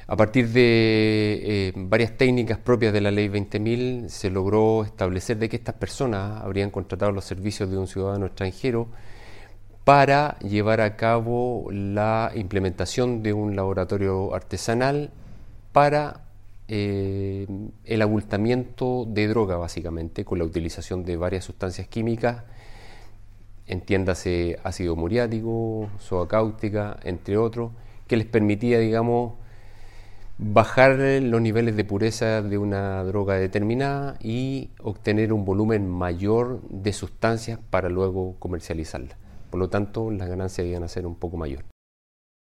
A partir de varias técnicas propias de la Ley 20.000 se logró establecer de que estas personas habrían contratado los servicios de un ciudadano extranjero para llevar a cabo la implementación de un laboratorio artesanal para el abultamiento de droga, básicamente, con la utilización de varias sustancias químicas, entiéndase ácido muriático, soda cáustica, entre otros, que les permitía, digamos, bajar los niveles de pureza de una droga determinada y obtener un volumen mayor de sustancias para luego comercializarla. Por lo tanto, las ganancias iban a ser un poco mayores.